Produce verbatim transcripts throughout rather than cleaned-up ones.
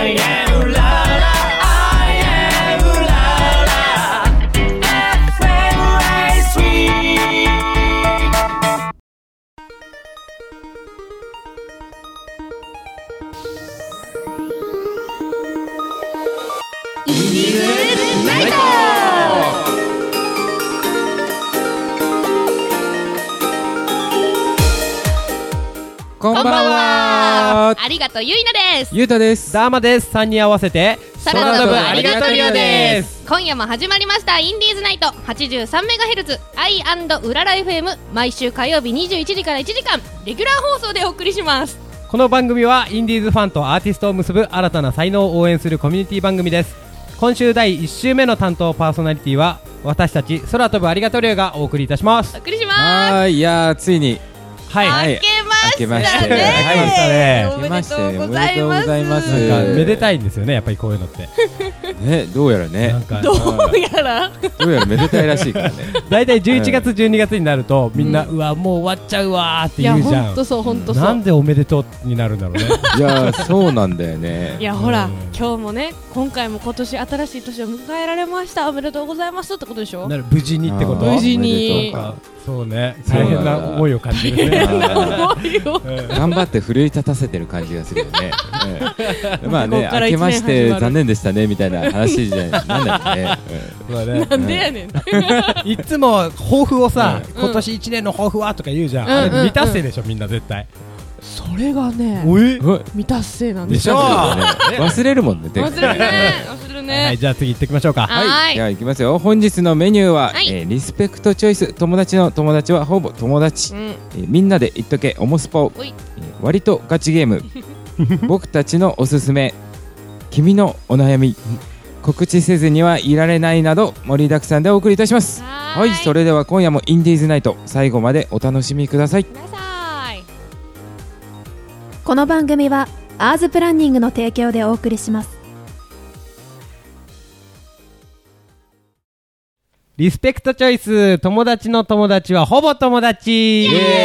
I am うらら I am うらら エフエム ライスウィーインディーズナイト。 こんばんは。 ありがとうゆいなです。 ゆうたです。 ダーマです。さんにん合わせて空飛ぶありがとうリオです。今夜も始まりましたインディーズナイト はちじゅうさんメガヘルツ アイアンド うらら エフエム、 毎週火曜日にじゅういちじからいちじかんレギュラー放送でお送りします。 この番組はインディーズファンとアーティストを結ぶ新たな才能を応援するコミュニティ番組です。今週だいいっ週目の担当パーソナリティは私たち空飛ぶありがとうリオがお送りいたします。 お送りします。 はい、いやーついにはい、 明けましたね。 はい、 おめでとうございます。 なんかめでたいんですよね、やっぱりこういうのってね、どうやらね、 なんかどうやらどうやらめでたいらしいからね。 だいたいじゅういちがつじゅうにがつになるとみんな、うん、うわもう終わっちゃうわーって言うじゃん。 いやほんとそうほんとそう。 なんでおめでとうになるんだろうね。 いやそうなんだよね。 いやほら、うん、今日もね今回も今年新しい年を迎えられました、おめでとうございますってことでしょ。 なる無事にってこと。 無事に。 そうね、大変な思いを感じるね。 頑張って奮い立たせてる感じがするよね。まあね、明けまして残念でしたねみたいな話じゃないなんだっけね。 なんでやねん。 いつも抱負をさ、今年いちねんの抱負はとか言うじゃん。あれ未達成でしょみんな絶対。 それがね未達成なんでしょ。 忘れるもんね。 忘れるね。忘れるね。 はい、じゃあ次行ってきましょうか。 はい、じゃあ行きますよ。本日のメニューはリスペクトチョイス、友達の友達はほぼ友達、みんなで言っとけおもスポ、割とガチゲーム、僕たちのおすすめ、君のお悩み、告知せずにはいられないなど盛りだくさんでお送りいたします。はい、それでは今夜もインディーズナイト最後までお楽しみください。 この番組はアーズプランニングの提供でお送りします。 リスペクトチョイス、友達の友達はほぼ友達。イ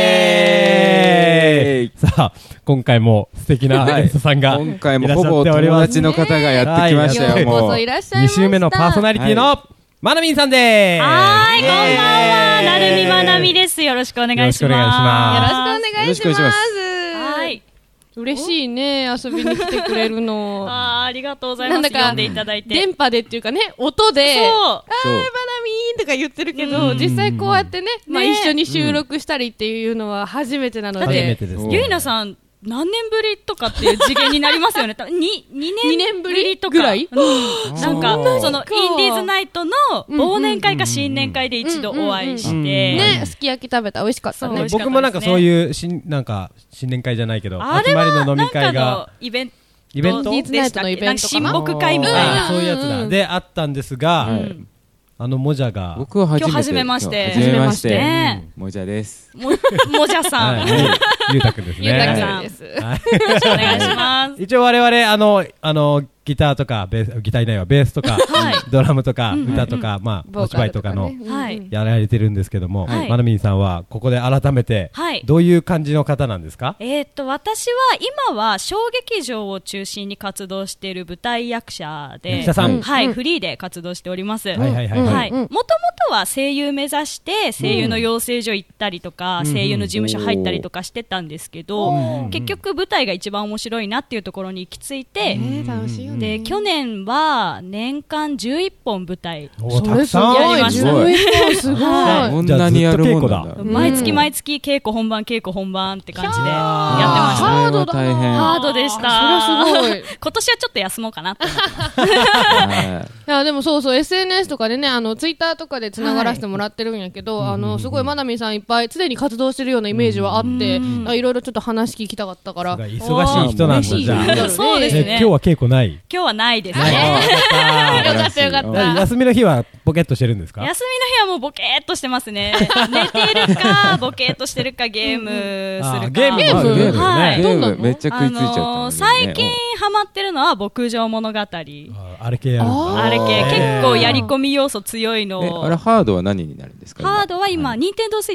エーイ。さあ今回も素敵なゲストさんが、はい、 今回もほぼ友達の方がやってきましたよ。もうに週目のパーソナリティの、はいまなみんさんです。 はい、こんばんは。なるみまなみです。よろしくお願いします。よろしくお願いします。よろしくお願いします。 はい。 嬉しいね、遊びに来てくれるの。 あー、ありがとうございます。なんだか読んでいただいて。 電波でっていうかね、音で、 そう。 あー、まなみんとか言ってるけど、実際こうやってね、まあ一緒に収録したりっていうのは初めてなので。 初めてです。 ゆいなさん、何年ぶりとかっていう次元になりますよね。に、にねんぶりとかぐらい、うん、なんかそのインディーズナイトの忘年会か新年会で一度お会いして、 ね、すき焼き食べた、美味しかったね。 僕もなんかそういう新なんか新年会じゃないけど、集まりの飲み会がイベントイベントインディーズナイトのイベントかな、 親睦会みたいな、 そういうやつだであったんですが、あのもじゃが僕は初めて今日初めまして初めましてもじゃです。 もじゃさん、 ゆうたくんですね。 ゆうたくんです。 よろしくお願いします。 一応我々あのあのギターとかベースギターいないわベースとかドラムとか歌とかまあお芝居とかのやられてるんですけども、まなみんさんはここで改めてどういう感じの方なんですか？ えっと私は今は小劇場を中心に活動している舞台役者で、はいフリーで活動しております。はいはいはいはい。もともとは声優目指して声優の養成所行ったりとか声優の事務所入ったりとかしてたんですけど、結局舞台が一番面白いなっていうところに行き着いて、 楽しいよね。 で去年は年間じゅういっぽん舞台それすごいやりました。 じゅういっぽんすごい。 こんなにやるもんなんだ。 毎月毎月稽古本番稽古本番って感じでやってました。 ハードだ。 大変。 ハードでした。 それはすごい。 今年はちょっと休もうかなって思って。 いやでもそうそう エスエヌエス とかでね、あのツイッターとかでつながらせてもらってるんやけど、あのすごいまなみさんいっぱい常に活動してるようなイメージはあって、いろいろちょっと話聞きたかったから。 忙しい人なんだじゃあ。 そうですね。 今日は稽古ない？ 今日はないですね。 よかったよかった。 休みの日はボケっとしてるんですか？ 休みの日はもうボケーっとしてますね。寝てるかボケーっとしてるかゲームするか。 ゲームゲームはい。ゲームめっちゃ食いついちゃった。 最近ハマってるのは牧場物語。 あれ系やるんだ。 あれ系結構やり込み要素強いの。 あれハードは何になるんですか？ ハードは今任天堂スイッチ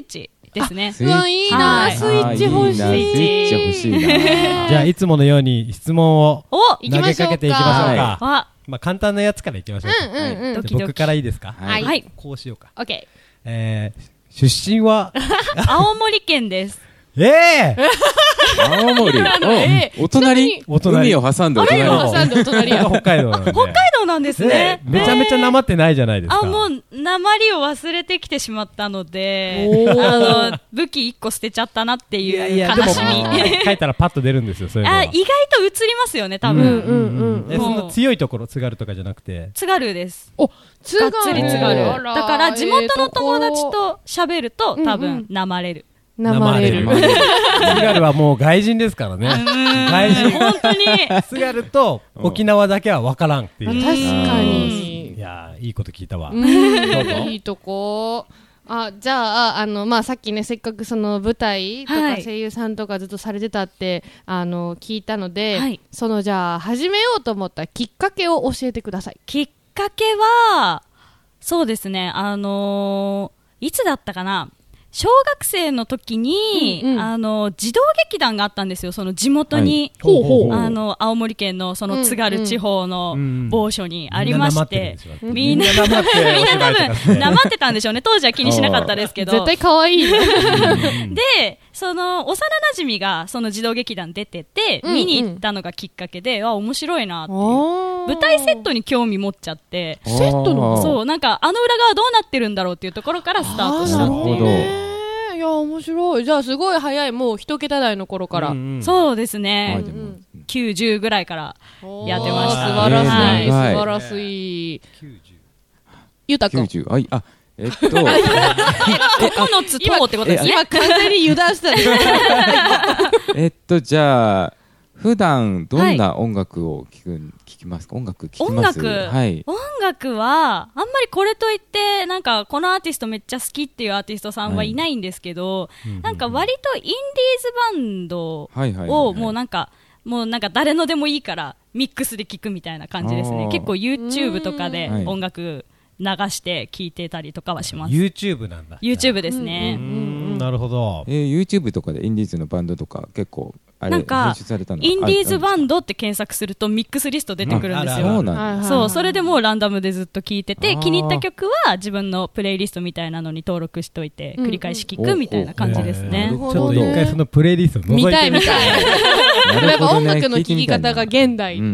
ですね。 うわ、いいな、スイッチ欲しい。スイッチ欲しいな。 じゃあいつものように質問を投げかけていきましょうか。 はまあ簡単なやつからいきましょうか。 うんうんうん。 僕からいいですか？ はい。 こうしようか。 オッケー。 えー、出身は青森県です。 ええ青森、お隣、海を挟んでお隣。 海を挟んでお隣や。 北海道なんで。 北海道なんですね。 めちゃめちゃなまってないじゃないですか。 あ、もう、なまりを忘れてきてしまったので、あの、武器一個捨てちゃったなっていう悲しみ。 書いたらパッと出るんですよ、そういうのは。 あ、意外と映りますよね、多分。 うんうんうん。 そんな強いところ、津軽とかじゃなくて。 津軽です。 お、津軽。 がっつり津軽。だから、地元の友達と喋ると、多分、なまれる。 なまれる。 津軽はもう外人ですからね。外人。 本当に。 津軽と沖縄だけは分からんっていう。 確かに。 いやー、いいこと聞いたわ。 いいとこ。あ、じゃあ、あの、まあ、さっきね、せっかくその舞台とか声優さんとかずっとされてたって、あの、聞いたので、その、じゃあ、始めようと思ったきっかけを教えてください。 きっかけは、そうですね、あのー、いつだったかな。小学生の時に、うんうん、あの児童劇団があったんですよ、その地元に、はい、あの青森県のその津軽地方の某所にありまして、みんな多分なまってたんでしょうね。当時は気にしなかったですけど、 絶対可愛い。 で、その幼馴染がその児童劇団出てて、うんうん、見に行ったのがきっかけで、あ、面白いなっていう舞台セットに興味持っちゃって、 セットのそう、なんかあの裏側どうなってるんだろうっていうところからスタートしたっていう。 いや、面白い。じゃあすごい早い、もう一桁台の頃から、うんうん、そうですね、きゅうじゅうぐらいからやってました。 素晴らしい、素晴らしい。ゆうたくん、 きゅうじゅう、あ、あ、えっとここのつとってことですね。 今完全に油断したね。 えっとじゃあ普段どんな音楽を聴く、はい、聞きますか？音楽聴きます？ 音楽、はい、音楽はあんまりこれといってなんかこのアーティストめっちゃ好きっていうアーティストさんはいないんですけど、はい、なんか割とインディーズバンドをもうなんかもうなんか誰のでもいいからミックスで聴くみたいな感じですね。結構 YouTube とかで音楽流して聴いてたりとかはします。 YouTube なんだ。 YouTube ですね。 うんうん、なるほど。 えー、YouTube とかでインディーズのバンドとか結構あれなんか編集されたのインディーズバンドって検索するとミックスリスト出てくるんですよ。 そうなんだ。 そう、それでもうランダムでずっと聴いてて、気に入った曲は自分のプレイリストみたいなのに登録しといて繰り返し聴くみたいな感じですね。 ちょっと一回そのプレイリスト覗いてみたい。 見たい見たい。やっぱ音楽の聴き方が現代。うん。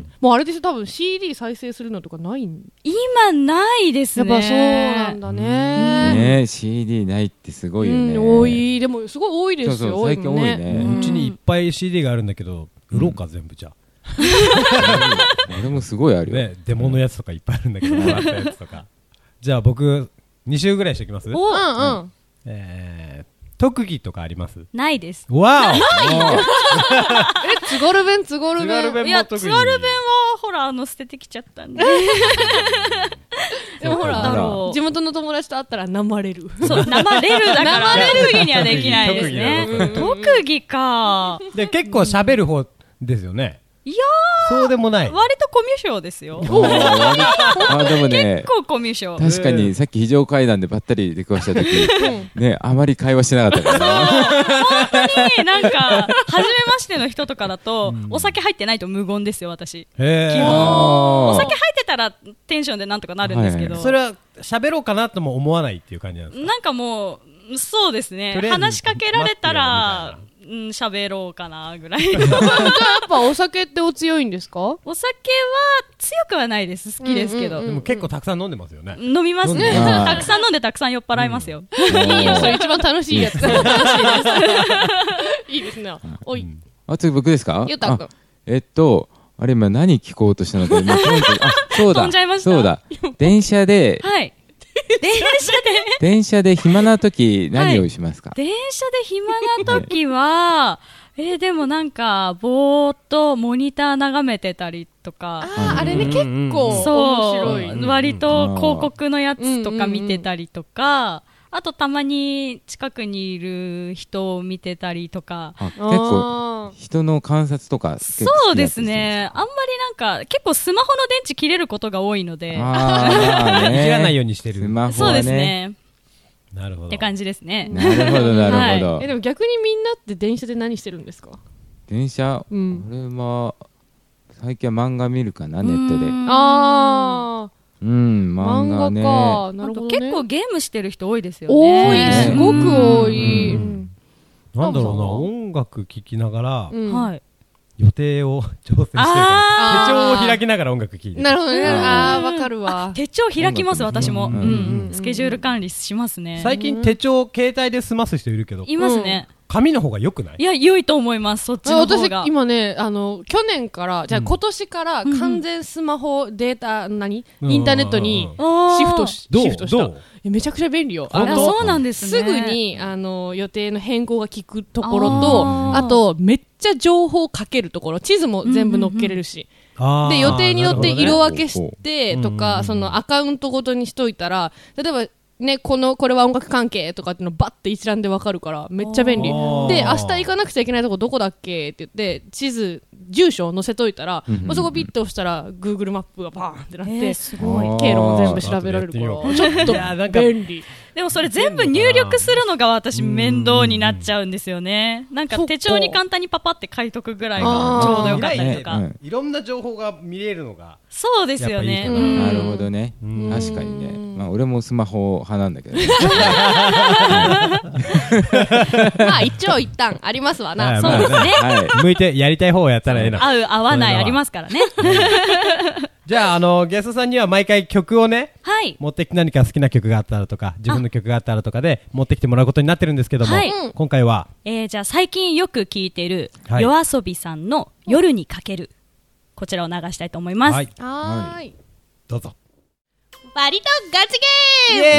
もうあれでしょ、多分 シーディー 再生するのとかないん？ 今ないですね。 やっぱそうなんだね。 ね、シーディー ないってすごいよね。 多い。でもすごい多いですよ。 そうそう、最近多いね。 うちにいっぱい シーディー があるんだけど、売ろうか全部じゃ。 俺もすごいあるよね。デモのやつとかいっぱいあるんだけど、もらったやつとか。じゃあ僕に週ぐらいしておきます？ お、うんうん。 えー特技とかあります？ ないです。 わーえ、津軽弁、津軽弁。 いや、津軽弁はほらあの捨ててきちゃったんで。 でもほら地元の友達と会ったらなまれる。 そう、なまれるだからなまれる特技にはできないですね。特技か。 で結構喋る方ですよね。 いやー、そうでもない。 割とコミュ障ですよ。 あ、でもね、 結構コミュ障。 確かにさっき非常階段でばったり出くわした時ね、あまり会話してなかったからね。 本当になんか初めましての人とかだとお酒入ってないと無言ですよ、私。基本お酒入ってたらテンションでなんとかなるんですけど、 それは喋ろうかなともやっぱ思わないっていう感じなんですか？ なんかもうそうですね、話しかけられたらうん、喋ろうかなぐらい。やっぱお酒ってお強いんですか？ お酒は強くはないです。好きですけど。 でも結構たくさん飲んでますよね。 飲みますね。たくさん飲んでたくさん酔っ払いますよ。 いいよ、それ一番楽しいやつ。楽しいです。いいですね。おい。 あ、次僕ですか？ ゆうたくん。 えっと、あれ今何聞こうとしたのか。あ、そうだ。そうだ。電車で。 はい。電車で電車で暇な時何をしますか？ はい、電車で暇な時はえー、でもなんかぼーっとモニター眺めてたりとか、 あー、あれね、結構面白い。 割と広告のやつとか見てたりとか、あとたまに近くにいる人を見てたりとか。 あ、結構人の観察とか。 そうですね。あんまりなんか結構スマホの電池切れることが多いので、 あー、ね、切らないようにしてる。 スマホはね。 そうですね。 なるほどって感じですね。 なるほどなるほど、 はい、えでも逆にみんなって電車で何してるんですか？ 電車、うん、俺は最近は漫画見るかな、ネットで。 ああ、 うん、漫画ね。 漫画か。なるほどね。結構ゲームしてる人多いですよね。 多い、すごく多い。 うん、なんだろうな、音楽聴きながら、 うん、はい。 予定を調整してるから、手帳を開きながら音楽聴いてる。 なるほどね。ああ、わかるわ。 手帳開きます、私も。うん。スケジュール管理しますね。 最近手帳、携帯で済ます人いるけど。 いますね。 紙の方が良くない？ いや、良いと思います、そっちの方が。 私、今ね、あの、去年から、じゃあ今年から完全スマホデータ、何インターネットにシフトし、シフトした。めちゃくちゃ便利よ。 あ、そうなんですね。 すぐに、あの、予定の変更が効くところと、あと、めっちゃ情報かけるところ、地図も全部載っけれるし。で、予定によって色分けしてとか、そのアカウントごとにしといたら、例えば、ね、この、これは音楽関係とかっていうのバッて一覧でわかるから、めっちゃ便利。で、明日行かなくちゃいけないとこどこだっけって言って、地図、住所を載せといたら、まあ、そこピッと押したら、Google マップがバーンってなって、えー、すごい。経路も全部調べられるから、ちょっと便利。 でもそれ全部入力するのが私面倒になっちゃうんですよね。なんか手帳に簡単にパパって書いとくぐらいがちょうどよかったりとか。 いろんな情報が見れるのが。 そうですよね。 なるほどね。確かにね。まあ俺もスマホ派なんだけどね。 まあ一長一短ありますわな。 そうですね。 向いてやりたい方をやったらええな。 合う合わないありますからね。 じゃあ、あの、ゲストさんには毎回曲をね、はい、持ってきて何か好きな曲があったらとか、自分の曲があったらとかで持ってきてもらうことになってるんですけども、はい、今回は、 えー、じゃあ最近よく聴いてる、はい、夜遊びさんの夜にかける、こちらを流したいと思います。はい。 はーい。 どうぞ。 割とガチゲーム、イエーイ、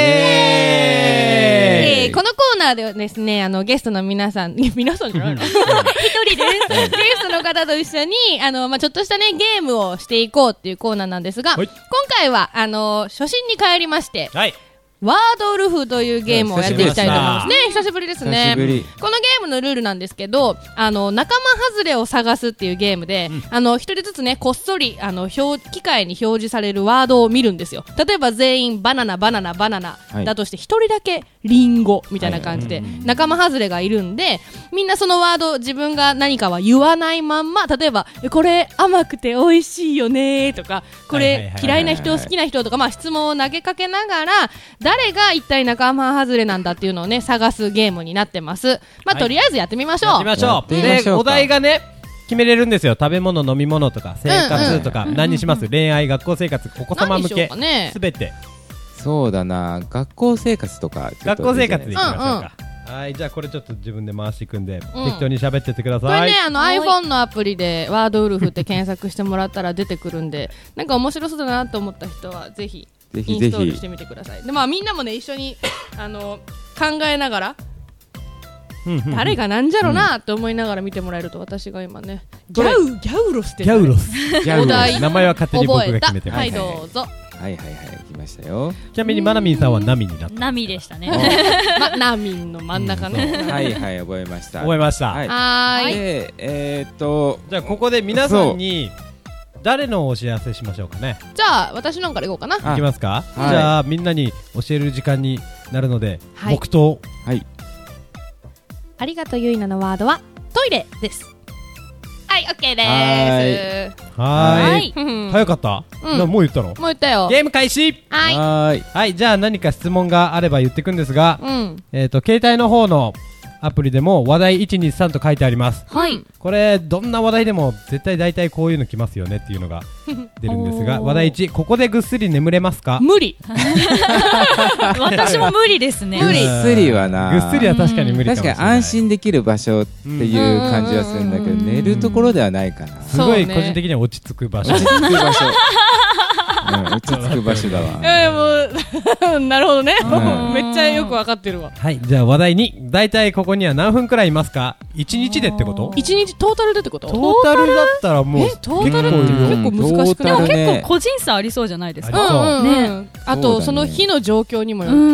えー、このコーナーではですね、あの、ゲストの皆さん、皆さんじゃないの一人です。ゲストの方と一緒に、あの、まあ、ちょっとしたね、ゲームをしていこうっていうコーナーなんですが、今回は、あの、初心に帰りまして、はい、ワードウルフというゲームをやっていきたいと思いますね。久しぶりですね。このゲームのルールなんですけど、あの仲間外れを探すっていうゲームで、うん、あの一人ずつねこっそりあの表機械に表示されるワードを見るんですよ。例えば全員バナナバナナバナナだとして一人だけリンゴみたいな感じで仲間外れがいるんで、みんなそのワード自分が何かは言わないまんま、例えばこれ甘くて美味しいよねとか、これ嫌いな人好きな人とか、まあ質問を投げかけながら誰が一体仲間外れなんだっていうのをね探すゲームになってます。まあ、はい、とりあえずやってみましょう。やってみましょう。 で、お題がね決めれるんですよ。食べ物、飲み物とか生活とか、うんうん、何にします？恋愛、学校生活、お子様向け、すべて。 そうだな、学校生活とか。 学校生活でいきましょうか。うんうん、はい、じゃあこれちょっと自分で回していくんで、うん、適当に喋ってってください。 これね、あの iPhone のアプリでワードウルフって検索してもらったら出てくるんで、なんか面白そうだなと思った人はぜひインストールしてみてください。で、まあ、みんなもね一緒にあの考えながら誰がなんじゃろなって思いながら見てもらえると、私が今ねギャウギャウロスってギャウロスお題名前は勝手に僕が決めてます。 はい、どうぞ。 はいはいはい、来ましたよ。 ちなみにマナミンさんはナミになった。 ナミでしたね。 ま、ナミンの真ん中ね。 うん、はいはい、覚えました。 覚えました。 はい。はい。で、えー、っとじゃあここで皆さんに誰のお知らせしましょうかね。 じゃあ私のからいこうかな。 いきますか。はい、じゃあみんなに教える時間になるので、はい、黙祷。 はい。 ありがとうゆいなのワードはトイレです。 はい、オッケーでーす。はい。早かった？うん、もう言ったの？ もう言ったよ。 ゲーム開始。 はい。 はい。はい、じゃあ何か質問があれば言っていくんですが、うん、えっと携帯の方のアプリでも話題いちにさんと書いてあります。 はい。 これどんな話題でも絶対大体こういうの来ますよねっていうのが出るんですが、話題いち、ここでぐっすり眠れますか？ 無理。 私も無理ですね。 無理。ぐっすりはな。 ぐっすりは確かに無理かもしれない。 確かに安心できる場所っていう感じはするんだけど、寝るところではないかな。 すごい個人的には落ち着く場所。 落ち着く場所。うん、落ち着く場所だわ。 えー、もうなるほどね。めっちゃよくわかってるわ。 はい、じゃあ話題に、だいたいここには何分くらいいますか？いちにちでってこと？ いちにちトータルでってこと？ トータルだったらもうトータルって結構難しくない？ でも結構個人差ありそうじゃないですか。 うんうん。あとその日の状況にもよる。うん。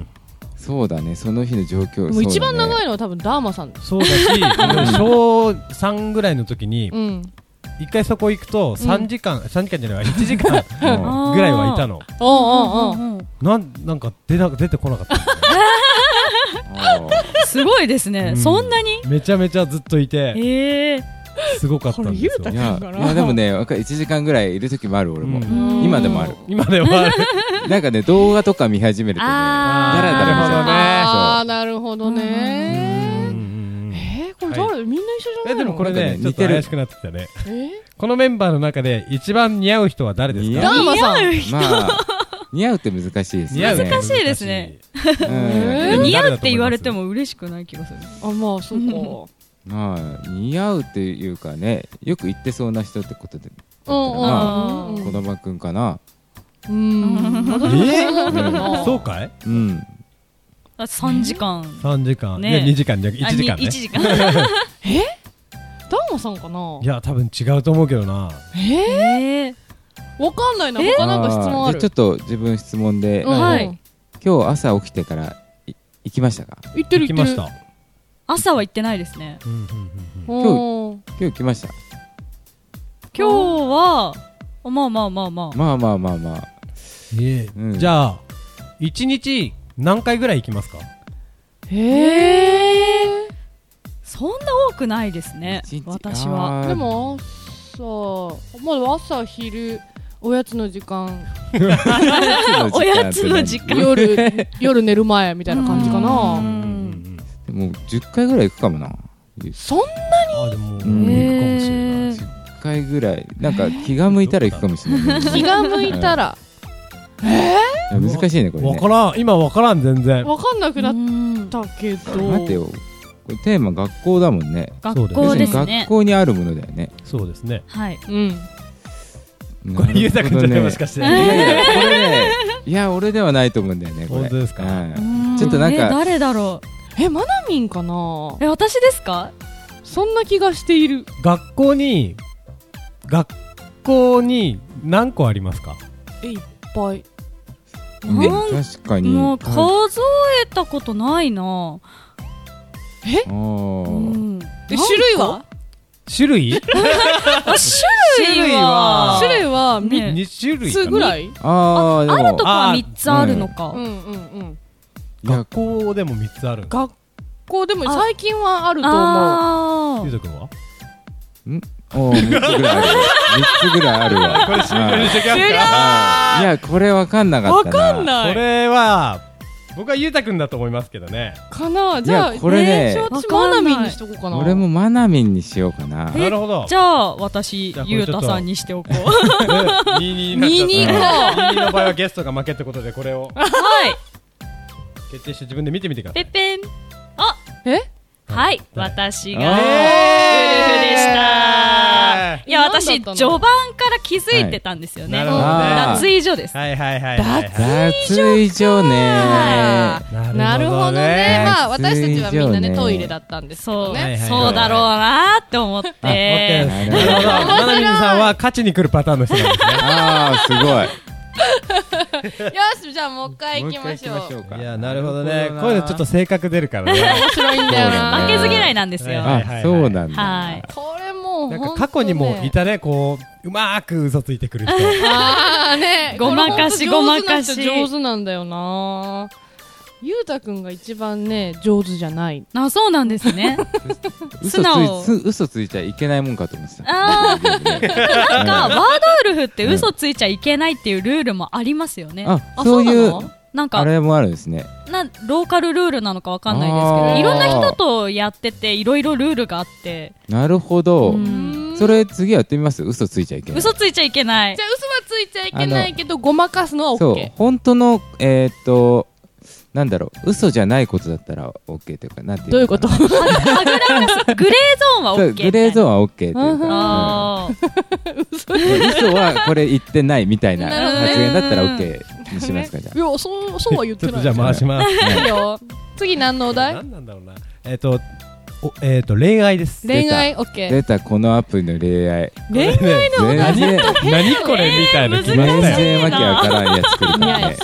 そうだね、その日の状況。 もう一番長いのは多分ダーマさん。 そうだし、小さんぐらいの時に。一回そこ行くとさんじかん、さんじかんじゃないわ、いちじかんぐらいはいたの。 なんなんか出な出てこなかったすごいですね、うん、そんなにめちゃめちゃずっといて、 えー、 すごかったんですよ。 いや、いやでもねいちじかんぐらいいる時もある俺も、うん、今でもある今でもあるなんかね動画とか見始めるとねだらだら見ちゃう。 あーなるほどね。これ誰、みんな一緒じゃないの？ でもこれねちょっと怪しくなってきたね。このメンバーの中で一番似合う人は誰ですか？ ダーマさん。 まあ似合うって難しいですね。 難しいですね。似合うって言われても嬉しくない気がする。 あ、まあそうか。 まあ似合うっていうかねよく言ってそうな人ってことでまあ児玉くんかな。 うん。 えそうかい？ うん。 さんじかんさんじかんねにじかんじゃいちじかんねいちじかんえダーマさんかな。 いや多分違うと思うけどな。 えーわかんないな。他なんか質問ある？ ちょっと自分質問で今日朝起きてから行きましたか？ 行ってる行ってる。 朝は行ってないですね。 今日今日行きました？ 今日はまあまあまあまあまあまあまあまあじゃあいちにち何回ぐらい行きますか？ へえそんな多くないですね私は。 でも朝まだ朝昼おやつの時間おやつの時間夜夜寝る前みたいな感じかな。 でもじゅっかいぐらい行くかもな。 そんなに？ あでも行くかもしれない。 じゅっかいぐらいなんか気が向いたら行くかもしれない。 気が向いたらえー、難しいねこれね。 わからん今わからん全然わかんなくなったけど。 待てよこれテーマ学校だもんね。 学校ですね。 学校にあるものだよね。 そうですね。 はいうんこれゆうたくんじゃないもしかして。いやいやこれねいや俺ではないと思うんだよねこれ。 本当ですか？ ちょっとなんか誰だろう。 えマナミンかな。 え私ですか？ そんな気がしている。 学校に学校に何個ありますか？ えいっぱい。 確かにもう数えたことないな。 え、 うん、 え種類は種類種類は種類はに種類ぐらい。 ああるとこはみっつあるのか。 うんうんうん学校でもみっつある。 学校でも最近はあると思う。ゆうとくんは？ んおみっつぐらいあるわ。みっつぐらいあるわ。 これ終了にしてきますか？ いやこれわかんなかったな。 わかんない。 これは僕はゆうたくんだと思いますけどね。 かな。じゃあこれね私マナミンにしとこうかな。 俺もマナミンにしようかな。 なるほど。 じゃあ私ゆうたさんにしておこう。ににににの場合はゲストが負けってことでこれをはい決定して自分で見てみてください。 ペペン。あえはい私がウルフでした。いや私序盤から気づいてたんですよね。脱衣所です。 はいはいはい。 脱衣所ね。 なるほどね。まあ私たちはみんなねトイレだったんですけどね。 そうだろうなって思って。 なるほど。マナミンさんは勝ちに来るパターンの人なんですね。 ああすごい。 よしじゃあもう一回行きましょう。 いやなるほどね。こういうのちょっと性格出るからね。 面白いんだよな。 負けず嫌いなんですよ。 あそうなんだ。 はい。 これもうなんか過去にもいたねこううまーく嘘ついてくる人。 ああね。 ごまかしごまかし上手なんだよな。ゆうたくんが一番ね上手じゃない。 あそうなんですね。 嘘つい嘘ついちゃいけないもんかと思ってた。 あなんかワードウルフって嘘ついちゃいけないっていうルールもありますよね。 あそういうなんかあれもあるんですね。 なローカルルールなのかわかんないですけどいろんな人とやってていろいろルールがあって。 なるほど。それ次やってみます。嘘ついちゃいけない。 嘘ついちゃいけない。 じゃあ嘘はついちゃいけないけどごまかすのは OK。 そう本当のえっとなんだろう嘘じゃないことだったら OK というかなんていうどういうこと？ グレーゾーンは OK。 グレーゾーンは OK というか。 あ嘘はこれ言ってないみたいな発言だったら OK にしますかじゃあ。 いやそうそうは言ってない。 ちょっとじゃあ回します。 いいよ。次何のお題？ 何なんだろうな。えっとえっと恋愛です。 恋愛 OK。 出たこのアプリの恋愛。 恋愛のお題。 何これみたいな全然わけわからんやつ作るからね。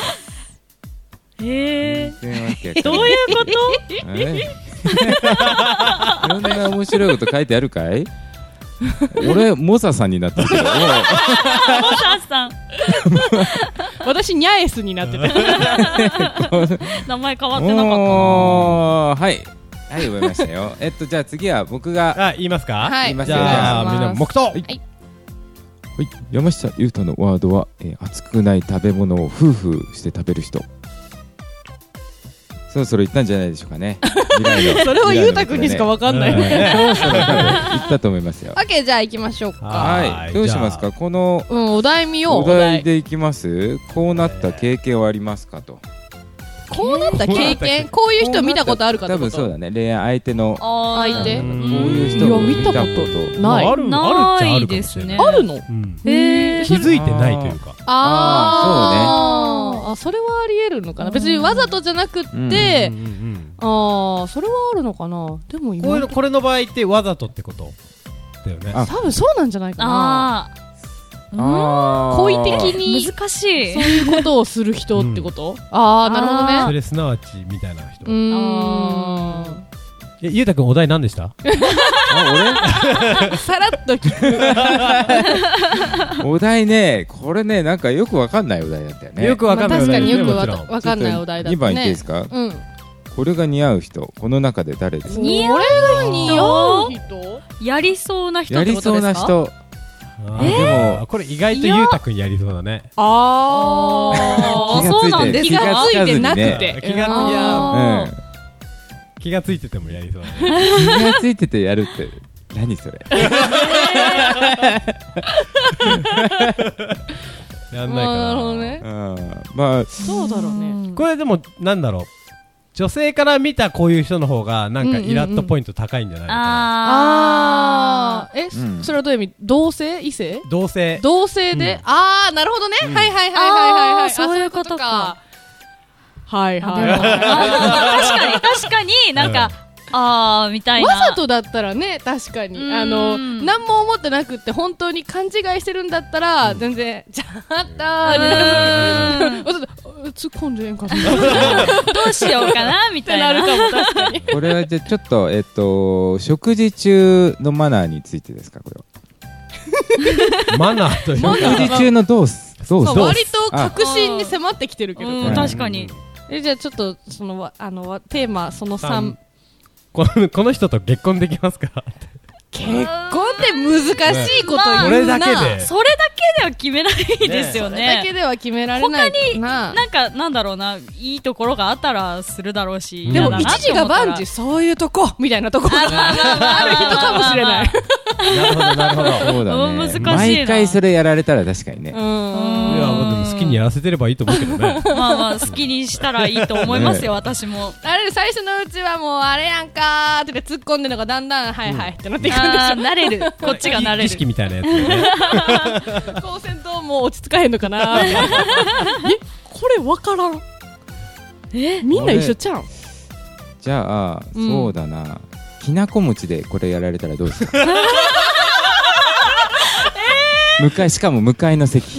えー、 どういうこといろんな面白いこと書いてあるかい？ 俺モサさんになってるけど。モサさん。 私ニャエスになってた。 名前変わってなかったな。 はい。はい、覚えましたよ。えっとじゃあ次は僕があ言いますか。 はい。 言いますじゃあみんな黙祷。はい。 はい、山下優太のワードは、えー、熱くない食べ物をフーフーして食べる人。そろそろ言ったんじゃないでしょうかね。 それは優太くんにしかわかんない。 そろそろ多分言ったと思いますよ。 オッケー、じゃあ行きましょうか。 はい。どうしますかこの、 うん、お題見よう。 お題でいきます。こうなった経験はありますかと。 こうなった経験、こういう人見たことあるかってこと。 多分そうだね。恋愛相手の相手。 こういう人見たことない。 あるないですね。 あるの？ え気づいてないというか。 ああ、そうね。あ、それはありえるのかな。別にわざとじゃなくって、ああ、それはあるのかな。でも今これの場合ってわざとってことだよね。 多分そうなんじゃないかな。 あ好意的に難しいそういうことをする人ってこと？ああ、なるほどね。 それすなわちみたいな人。 うーん。 え、ゆうたくんお題何でした？ あ、俺？ さらっと聞く。お題ね、これね、なんかよくわかんないお題だったよね。 よくわかんないお題。 確かによくわかんないお題だったね。 にばんいっていいですか？うん。これが似合う人、この中で誰ですか？ 似合う人？やりそうな人ってことですか？ やりそうな人。 あでもこれ意外とゆうたくんやりそうだね。 ああ、そうなんです。 気がついてなくて。 気がいや、気がついててもやりそうだね。 気がついててやるって何それ。 やんないかな。 なるほどね。 まあそうだろうね。 これでもなんだろう。女性から見たこういう人の方がなんかイラッとポイント高いんじゃないかな。 ああ、え、それはどういう意味？同性？異性？ 同性。 同性で、ああ、なるほどね。はいはいはいはいはいはい。 そういうことか。 はいはい。 確かに確かになんか。あーみたいな。 わざとだったらね、確かにあの何も思ってなくって本当に勘違いしてるんだったら全然ちゃったー突っ込んでえんかなどうしようかなみたいな。 なるかも確かに。 これはじゃちょっとえっと食事中のマナーについてですかこれは。 マナーというか食事中のどうすどうす割と確信に迫ってきてるけど。 確かに。 えじゃあちょっとそのあのテーマそのさん。 この、この人と結婚できますか？ 結婚って難しいこと言うな。 それだけでそれだけでは決めないですよね。 それだけでは決められない。 他になんかなんだろうないいところがあったらするだろうし。 でも一時が万事そういうとこみたいなところがある人かもしれない。 なるほどなるほど。 そうだね。 難しいな。 毎回それやられたら確かにね。 いやでも好きにやらせてればいいと思うけどね。 まあまあ好きにしたらいいと思いますよ私も。 あれ最初のうちはもうあれやんかーって突っ込んでるのがだんだんはいはいってなっていくんでしょ。 慣れる。こっちが慣れる。 儀式みたいなやつね。 高専ともう落ち着かへんのかな。えこれわからん。えみんな一緒ちゃうん。 じゃあそうだな。きなこ餅でこれやられたらどうですか？向かいしかも向かいの席。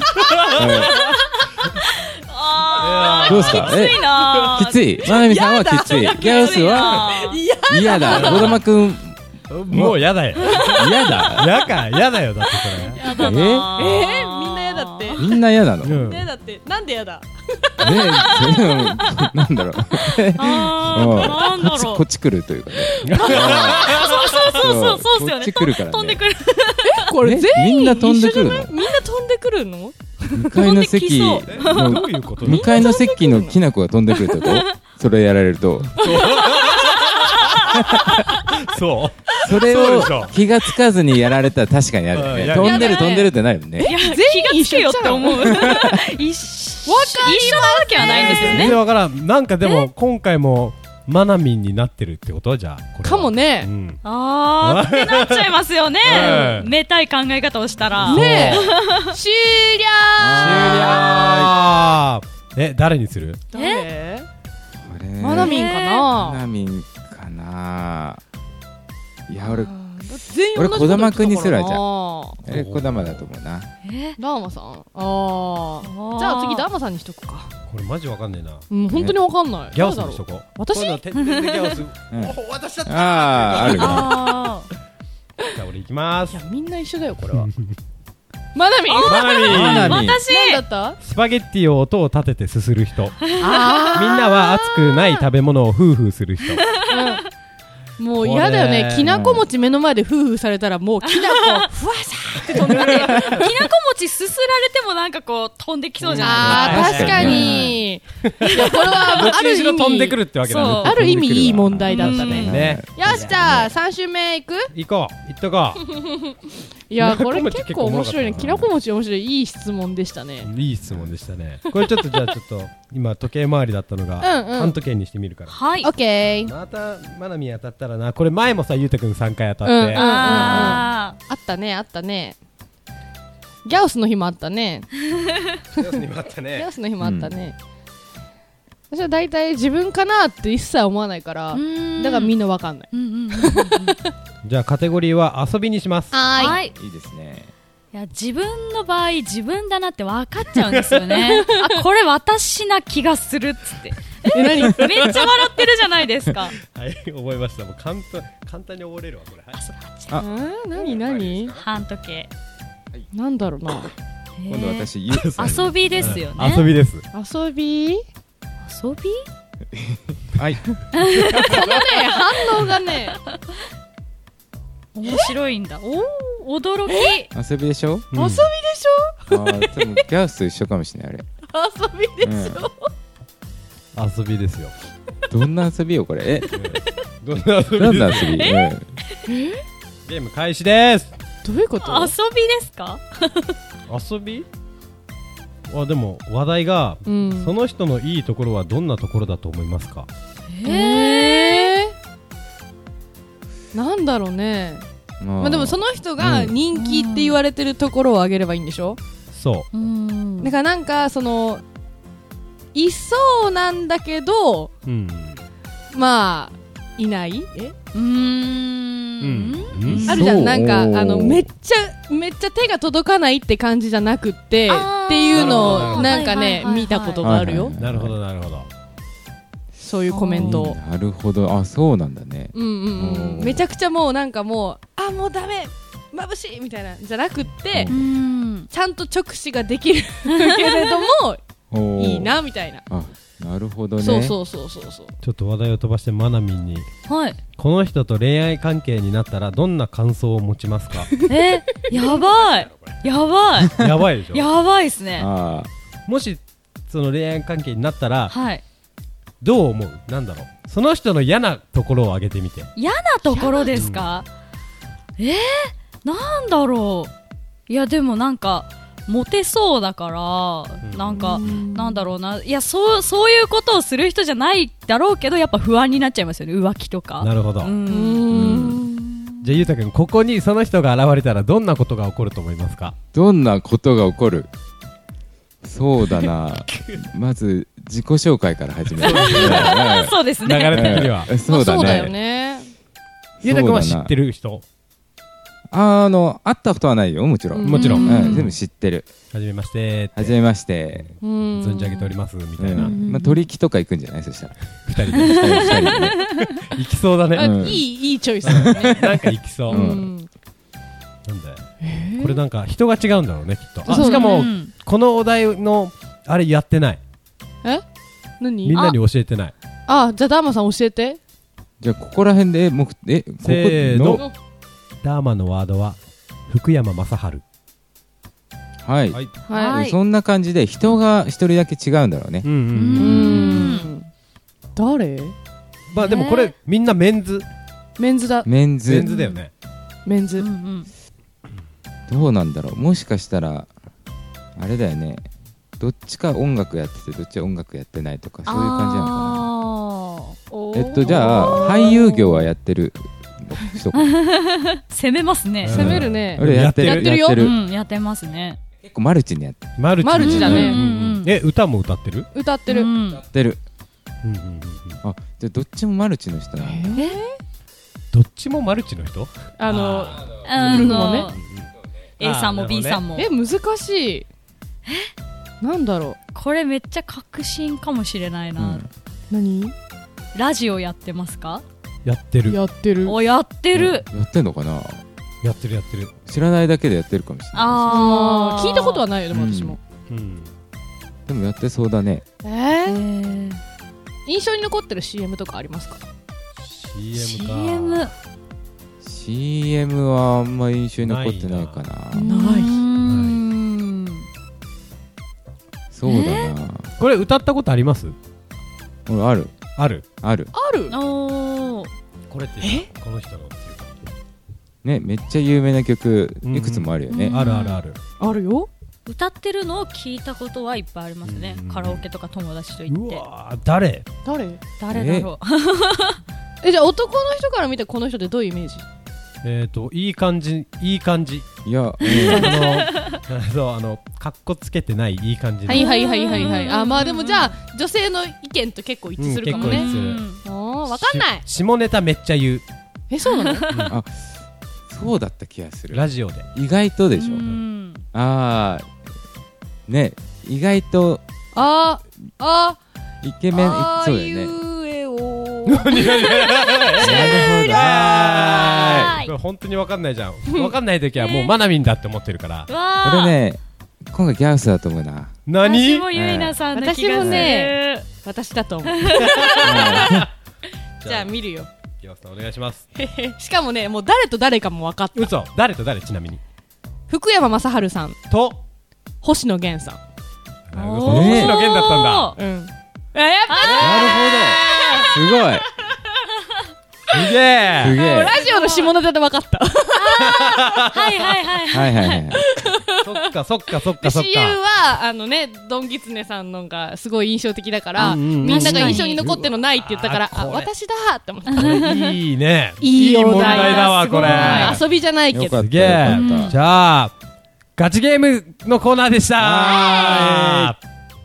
どうですか？ きついな。 きつい。まなみさんはきつい。ギャオスは嫌だ。児玉くんもう嫌だよ。 嫌だ。 嫌か嫌だよだってそれ。 嫌だな。 えみんな嫌だって。 みんな嫌なの？ みんな嫌だってなんで嫌だ？ ねなんだろう。 なんだろう。 こっち来るというかね。 そうそうそうそうそうですよね。 こっち来るからね。 飛んでくる。 これ全員みんな飛んでくるの？ みんな飛んでくるの？ 向かいの席の向かいの席のきなこが飛んでくるってこと？それやられると。 そう。 それを気がつかずにやられたら確かにあるよね。飛んでる飛んでるってなるよね。 いや気がつけよって思う。一緒なわけはないんですよね。 全然わからん。なんかでも今回もマナミンになってるってことじゃあかもね。 あーってなっちゃいますよね。めたい考え方をしたら。 ね終了。終了。え誰にする？ 誰？マナミンかな。 マナミンかな。いや俺俺児玉くんにするわじゃあ。え児玉だと思うな。 えダーマさん。ああ。じゃあ次ダーマさんにしとくか。 これマジわかんねえな。 うん本当にわかんない。 ギャオスにしとこう。 私？ 天然でギャオス。 あああるよ。 じゃあ俺いきます。 いやみんな一緒だよこれは。マナミン。 マナミン。 マナミン。 私。 何だった？ スパゲッティを音を立ててすする人。みんなは熱くない食べ物をフーフーする人。 もう嫌だよね。きなこ餅目の前でフーフーされたらもうきなこふわさーって飛んで。 きなこ餅すすられてもなんかこう飛んできそうじゃないですか。 あー確かに。いやこれはある意味飛んでくるってわけだね。 ある意味いい問題だったね。 ね。 よしじゃあ三週目いく？ 行こう。行っとこう。いやこれ結構面白いね。きなこ餅面白い。いい質問でしたね。 いい質問でしたね。これちょっとじゃあちょっと今時計回りだったのが半時計にしてみるから。 はい。 オッケー。 またマナミ当たったらな。これ前もさゆうたくんさんかい当たって。 あったねあったね。ギャオスの日もあったね。 ギャオスにもあったね。 ギャオスの日もあったね。私は大体自分かなって一切思わないからだからみんなわかんない。 じゃあカテゴリーは遊びにします。 はい。 いいですね。 いや自分の場合自分だなって分かっちゃうんですよね。あこれ私な気がするっつって。え何？めっちゃ笑ってるじゃないですか。 はい覚えました。もう簡単簡単に覚えれるわこれ。はい、 あ何何？ 半時計。 なんだろうな。 今度私遊びですよね。 遊びです。 遊び？ 遊び？ はい。 このね反応がね面白いんだ。おお驚き。 遊びでしょ？ 遊びでしょ？ああ多分ギャオスと一緒かもしれないあれ。 遊びでしょ？ 遊びですよ。 どんな遊びよこれ？え？ どんな遊び？ どんな遊び？ え？ ゲーム開始です。 どういうこと？ 遊びですか？ 遊び？あでも話題が、うん、その人のいいところはどんなところだと思いますか？ えー、なんだろうね。まあ、まあでもその人が人気って言われてるところをあげればいいんでしょ？ そう。 だからなんかそのいそうなんだけど、うん、まあいない？え？うーん。うん、あるじゃんなんかあのめっちゃめっちゃ手が届かないって感じじゃなくってっていうのをなんかね見たことがあるよ。 なるほどなるほど。 そういうコメント。 なるほどあそうなんだね。 うんうんうん。めちゃくちゃもうなんかもうあもうダメ眩しいみたいなじゃなくって、うん、ちゃんと直視ができるけれどもいいなみたいな。 あなるほどね。 そうそうそうそうそう。 ちょっと話題を飛ばしてマナミンに、 はい、 この人と恋愛関係になったらどんな感想を持ちますか？ えやばいやばいやばいでしょ。 やばいですね。 あもしその恋愛関係になったら、 はい、 どう思う？なんだろうその人の嫌なところを挙げてみて。 嫌なところですか？うん、えー、なんだろう。いやでもなんかモテそうだから、うん、なんかなんだろうないやそうそういうことをする人じゃないだろうけどやっぱ不安になっちゃいますよね浮気とか。 なるほど。うんうんじゃあゆうたくんここにその人が現れたらどんなことが起こると思いますか？ どんなことが起こる？そうだなまず自己紹介から始める。 そうですね流れ的には、 うん、そうだね、 まあ、そうだよね。 ゆうたくんは知ってる人？ あの会ったことはないよもちろんもちろん、 うん、全部知ってる。 はじめましてはじめまして存じ上げておりますみたいな、 うんまあ、取引とか行くんじゃないそしたらふたりでふたりでね行きそうだね、 うん、いいいいチョイスだねなんか行きそう、うん、なんだよ、えー、これなんか人が違うんだろうねきっと。あしかも、うん、このお題のあれやってない。 え何みんなに教えてない。 ああじゃあダーマさん教えて。 じゃあここら辺でもうえここせーのダーマのワードは福山雅治。 はい、はいはい、そんな感じで人が一人だけ違うんだろうね。うんうんうんうん誰？ まあでもこれみんなメンズメンズだメンズメンズだよね。 メンズ、うんうん、 どうなんだろうもしかしたらあれだよねどっちか音楽やっててどっちか音楽やってないとかそういう感じなのかな。えっとじゃあ俳優業はやってる攻めますね。 攻めるね。 俺やってるやってるよ。 うん、やってますね。 結構マルチにやってる。 マルチ、 マルチだね。うんうんうん、え歌も歌ってる？ 歌ってる。 歌ってる。うんうんうん、あじゃあどっちもマルチの人なんだ。 えー、 どっちもマルチの人？ あのウルフもね。 A さんも B さんも。 え難しい。えなんだろう。 これめっちゃ確信かもしれないな。うん、 何？ ラジオやってますか？ やってるやってるおやってる、 やってんのかな。 やってるやってる。 知らないだけでやってるかもしれない。 ああ聞いたことはないよでも私も。 でもやってそうだね。 えー、印象に残ってる シーエム とかありますか？ シーエム か。 シーエムシーエム はあんま印象に残ってないかな。 ない。 そうだな。 これ歌ったことあります？ 俺あるあるあるある。 おー、 これってこの人のっていうかね、めっちゃ有名な曲いくつもあるよね。 あるあるあるあるよ。 歌ってるのを聞いたことはいっぱいありますね。カラオケとか友達と行って。 うわー、誰誰誰だろう。 えじゃあ男の人から見てこの人ってどういうイメージ？ えっといい感じいい感じ。 いや、 あのそうあのかっこつけてないいい感じ。 はいはいはいはいはい。あまあでもじゃあ女性の意見と結構一致するかもね。 結構一致する。 おーわかんない。 下ネタめっちゃ言う。 えそうなの？ あ、そうだった気がする。 ラジオで意外とでしょ。ああね、意外とああイケメン、そうだよね。 なるほど。 これ本当にわかんないじゃん。わかんないときはもうマナミンだって思ってるから。 これね、今回ギャウスだと思うな。 何？ 私もゆいなさんの気がする。 私もね、私だと思う。じゃあ見るよ。 ギャウスさんお願いします。 しかもね、もう誰と誰かも分かった。 嘘。誰と誰ちなみに？ 福山雅治さんと星野源さん。 星野源だったんだ。 うん。あ、やっぱり。なるほど。すごい。 すげえ。 すげえ。 ラジオの下ネタで分かった。 はいはいはいはいはいはい。 そっかそっかそっかそっか。 シーエム はあのね、ドンギツネさんのがすごい印象的だから、みんなが印象に残ってるのないって言ったから、あ、私だーって思った。 いいね。 いい問題だわこれ。 遊びじゃないけど。 すげえ。 じゃあガチゲームのコーナーでした。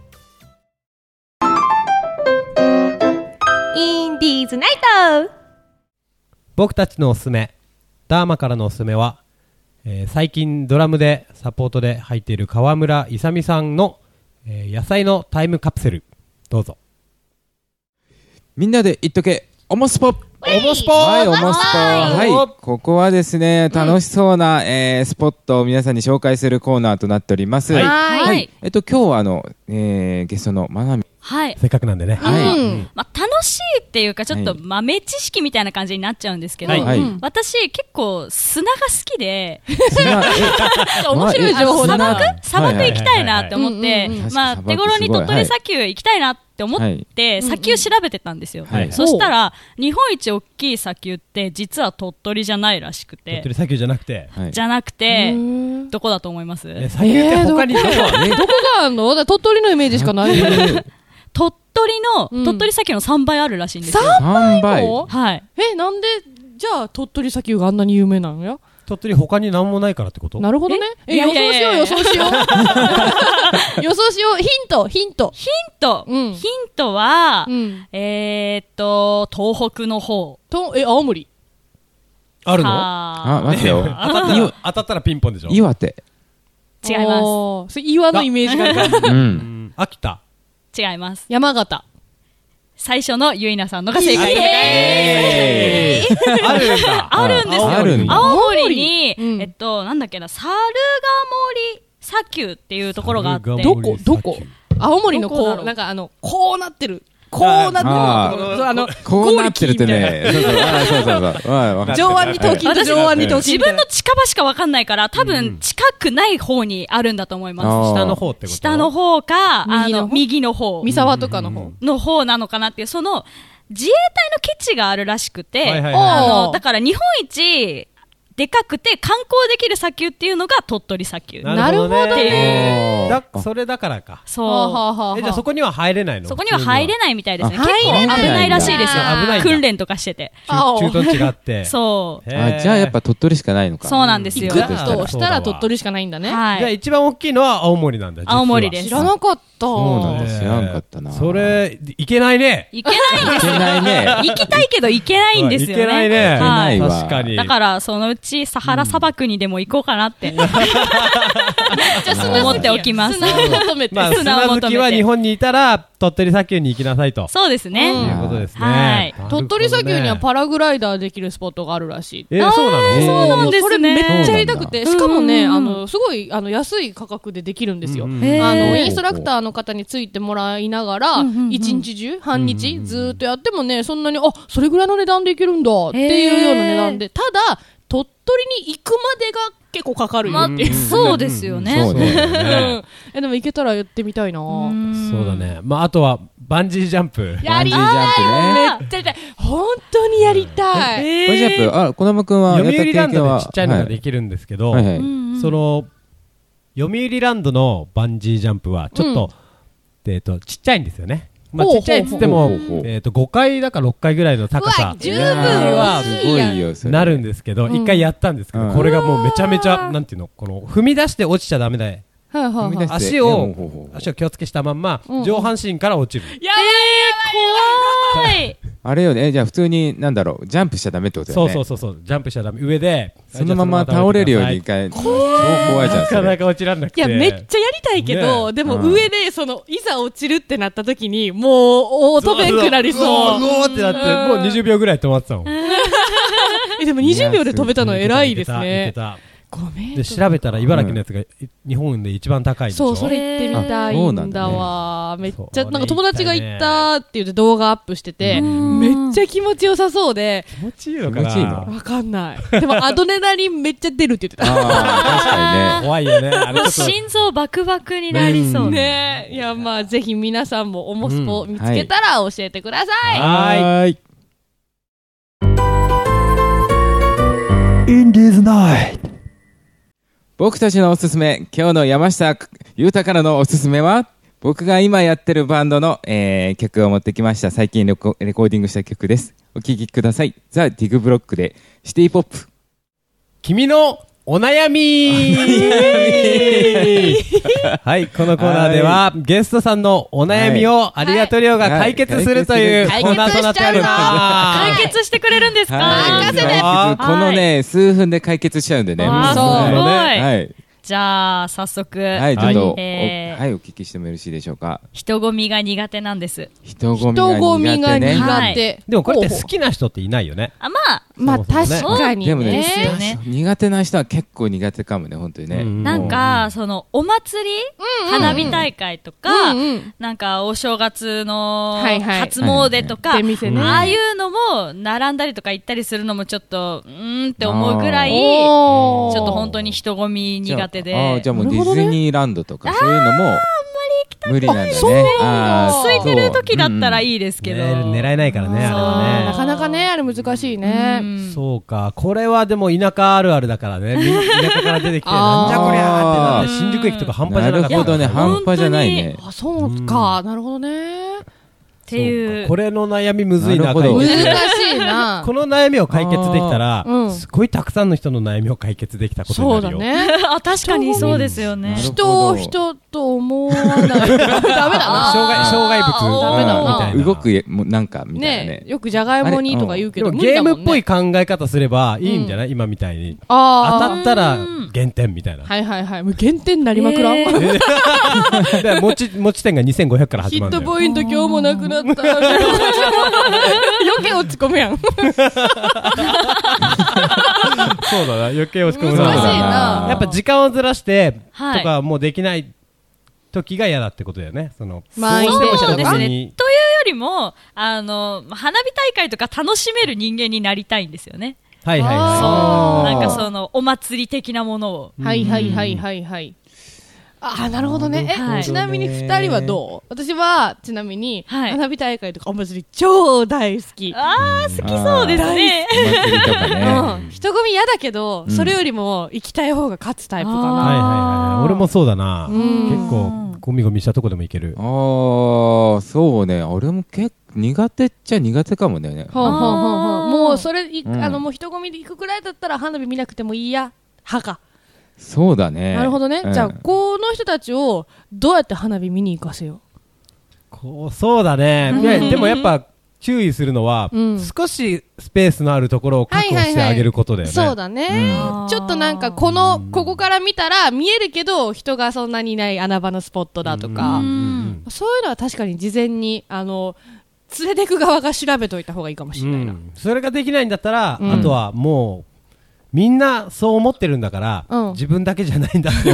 インディーズナイト。 僕たちのおすすめ、ダーマからのおすすめは、えー、最近ドラムでサポートで入っている川村勇さんの、えー、野菜のタイムカプセル。どうぞ。 みんなで言っとけ、おもスポ。 おもスポ。 はい、おもスポ。はい、ここはですね、楽しそうな、えー、スポットを皆さんに紹介するコーナーとなっております。 はい。 はい。えっと今日はあの、えー、ゲストのまなみ。 はい。 せっかくなんでね。 はい。 まあ楽しいっていうかちょっと豆知識みたいな感じになっちゃうんですけど、私結構砂が好きで、面白い情報だな。砂漠砂漠行きたいなって思って、まあ手頃に鳥取砂丘行きたいなって思って砂丘調べてたんですよ。そしたら日本一大きい砂丘って実は鳥取じゃないらしくて。 鳥取砂丘じゃなくて。 じゃなくてどこだと思います？ 砂丘って他にどこ？ どこがあるの？鳥取のイメージしかない。 鳥取の、うん、鳥取砂丘のさんばいあるらしいんですよ。 さんばいも？ はい。 え、なんでじゃあ鳥取砂丘があんなに有名なのよ？ 鳥取他に何もないからってこと？ なるほどね。え、予想しよう予想しよう。予想しよう。ヒントヒントヒント、うん、ヒントは、うん、えー、っと東北の方。 とえ青森。 あるの？ あ、待ってよ。 当たったら当たったらピンポンでしょ。 岩手。 違います。 それ岩のイメージがある。 うん。 秋田。 違います。 山形。 最初のゆいなさんのが正解です。 あるんだ。 あるんですよ。 あるんだ。 青森に、うん、えっと、なんだっけな、猿ヶ森砂丘っていうところがあって。 どこどこ青森のこう、なんかあの、こうなってる。こうなってる。あの、 こうなってるってね。そうそうそう。 上腕二頭筋と上腕二頭筋。 自分の近場しかわかんないから、多分近くない方にあるんだと思います。 下の方ってこと？ 下の方か、あの、右の方。 三沢とかの方。 の方なのかなっていう、その、自衛隊の基地があるらしくて、 あの、だから日本一、でかくて観光できる砂丘っていうのが鳥取砂丘。 なるほどね。 だそれだからか。 そう。 え、じゃあそこには入れないの？ そこには入れないみたいですね。結構危ないらしいですよ。 危ない。 訓練とかしてて。 駐屯地があって。 そう。 あ、じゃあやっぱ鳥取しかないのか。 そうなんですよ。 行くとしたら鳥取しかないんだね。 はい。 じゃあ一番大きいのは青森なんだ。 青森です。 知らなかった。 そうなんだ。知らんかったな。 それ、いけないね。 いけないんですよ。 いけないね。 行きたいけど行けないんですよね。 いけないね。 はい。 確かに。 だからそのうちちサハラ砂漠にでも行こうかなって、うん、思っておきます。 砂を求めて、 まあ、砂好きは日本にいたら鳥取砂丘に行きなさいと。 そうですね、 ということですね。 はい、 鳥取砂丘にはパラグライダーできるスポットがあるらしい。 えー、そうなの？ そうなんですね。 それめっちゃやりたくて、しかもね、あのすごいあの安い価格でできるんですよ。あのインストラクターの方についてもらいながら一日中半日ずっとやってもね、そんなにあそれぐらいの値段でいけるんだっていうような値段で、ただ鳥取に行くまでが結構かかるよっていう、 まあ、そうですよね。 そうねえでも行けたらやってみたいな。 そうだね。まああとはバンジージャンプ。 やりたい。めっちゃやりたい。本当にやりたい。 バンジージャンプ、あ、小玉くんはやった経験は読売ランドでちっちゃいのができるんですけど、はいはいはい、その読売ランドのバンジージャンプはちょっと、うん、えっとちっちゃいんですよね。まあ、ちっちゃいっつっても、えっとごかいだかろっかいぐらいの高さ十分はすごいよなるんですけど、一回やったんですけど、これがもうめちゃめちゃなんていうの、この踏み出して落ちちゃダメだよ。足を足を気をつけしたまんま上半身から落ちる。 やばい、 怖い。 あれよね、じゃあ普通になんだろう、ジャンプしちゃダメってことだよね。 そうそうそうそう、ジャンプしちゃダメ。上でそのまま倒れるように一回。超怖いじゃん。 なかなか落ちらんなくて。 いやめっちゃやりたいけど、でも上でそのいざ落ちるってなった時にもう飛べんくなりそう。 ゴーってなってもうにじゅうびょうぐらい止まってたもん。 えでもにじゅうびょうで飛べたの偉いですね。 で調べたら茨城のやつが日本で一番高いでしょ。 そう、それ行ってみたいんだわ。めっちゃなんか友達が行ったって言って動画アップしてて、めっちゃ気持ちよさそうで。 気持ちいいのかな。 わかんない。でもアドレナリンめっちゃ出るって言ってた。 ああ確かにね。 怖いよね。あれちょっと心臓バクバクになりそうね。いやまあぜひ皆さんもオモスポ見つけたら教えてください。 はい。 In this night。 僕たちのおすすめ、今日の山下豊からのおすすめは、僕が今やってるバンドの、えー、曲を持ってきました。最近レコ、レコーディングした曲です。お聴きください。ザ・ディグブロックでシティポップ。 君のお悩みはい、このコーナーではゲストさんのお悩みをありがとりょうが解決するというコーナーとなっております。 解決してくれるんですか？ 任せて。 このね、数分で解決しちゃうんでね。 あ、すごい。 はい。 じゃあ早速、 はい、ちょっと、 えー、 はい、お聞きしてもよろしいでしょうか。 人混みが苦手なんです。 人混みが苦手ね。 苦手。 でもこれって好きな人っていないよね。 あ、まあ、 まあ確かにね。 でもね、 ですよね。 苦手な人は結構苦手かもね、本当にね。 なんかそのお祭り、花火大会とか、なんかお正月の初詣とか、ああいうのも並んだりとか行ったりするのもちょっとうーんって思うぐらい、ちょっと本当に人混み苦手で。 あ、じゃあもうディズニーランドとかそういうのも無理なんだね。 空いてる時だったらいいですけど、 狙えないからね、あれはね。 なかなかね、あれ難しいね。 そうか、これはでも田舎あるあるだからね。田舎から出てきてなんじゃこりゃーってなって新宿駅とか半端じゃなかった。 なるほどね、半端じゃないね。 あ、そうか、なるほどね。 っていう。 これの悩みむずいな。 難しいな。 この悩みを解決できたら、すごいたくさんの人の悩みを解決できたことになるよ。 そうだね。 あ、確かにそうですよね。 人を人と思わない。ダメだな。 障害、障害物ダメだな。 みたいな。 動くもなんかみたいなね。 よくじゃがいもにとか言うけど、 ゲームっぽい考え方すればいいんじゃない？今みたいに。当たったら減点みたいな。 はいはいはい。もう減点になりまくらん。 持ち持ち点がにせんごひゃくから始まるんだよ。 ヒットポイント今日もなくなった。余計落ち込むやん。そうだな、余計落ち込むな。 難しいな。 やっぱ時間をずらしてとかもうできない時が嫌だってことだよね。そのまあそうですね。というよりもあの花火大会とか楽しめる人間になりたいんですよね。 はいはいはい。そうなんかそのお祭り的なものを。 はいはいはいはいはい。あ、なるほどね。え、ちなみに二人はどう？私はちなみに花火大会とかお祭り超大好き。 あー、好きそうですね。 人混み嫌だけど、それよりも行きたい方が勝つタイプかな。 はいはいはい。俺もそうだな。結構ゴミゴミしたとこでも行ける。 ああ、そうね。俺も結構苦手っちゃ苦手かもね。 ほうほうほうほう。もうそれあのもう人混みで行くくらいだったら花火見なくてもいいや派か。 そうだね。 なるほどね。じゃあこの人たちをどうやって花火見に行かせよう。 こうそうだね。でもやっぱ注意するのは、うん、少しスペースのあるところを確保してあげることだよね。 はいはいはい、そうだね、うん、ちょっとなんかこのここから見たら見えるけど人がそんなにいない穴場のスポットだとか、うん、そういうのは確かに事前にあの連れてく側が調べといた方がいいかもしれないな、うん、 それができないんだったら、うん、あとはもうみんなそう思ってるんだから、うん、自分だけじゃないんだって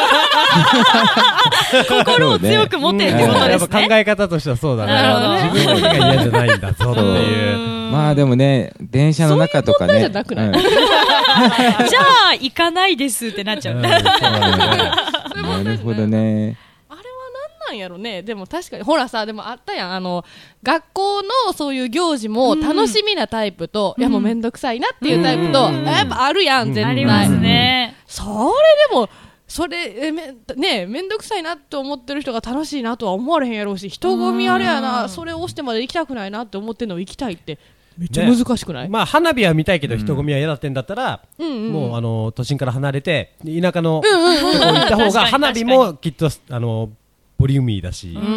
心を強く持ってるってことですね。やっぱ考え方としてはそうだね。なるほどね。自分だけが嫌じゃないんだぞっていう。 まあでもね、電車の中とかね。そういう問題じゃなくない？ うん、じゃあ行かないですってなっちゃう。うん、そうね、 なるほどね。 なんやろね。でも確かにほらさ、でもあったやん、あの学校のそういう行事も楽しみなタイプと、うん、いやもうめんどくさいなっていうタイプと、うん、やっぱあるやん、絶対。 ありますね。 それでもそれえめねめんどくさいなって思ってる人が楽しいなとは思われへんやろうし、人混みあれやな、それを押してまで行きたくないなって思ってるのを行きたいってめっちゃ難しくない？ ね、まあ花火は見たいけど人混みは嫌だってんだったら、うん、もうあの都心から離れて田舎のとこ行った方が花火もきっとあのボリューミーだし、うん、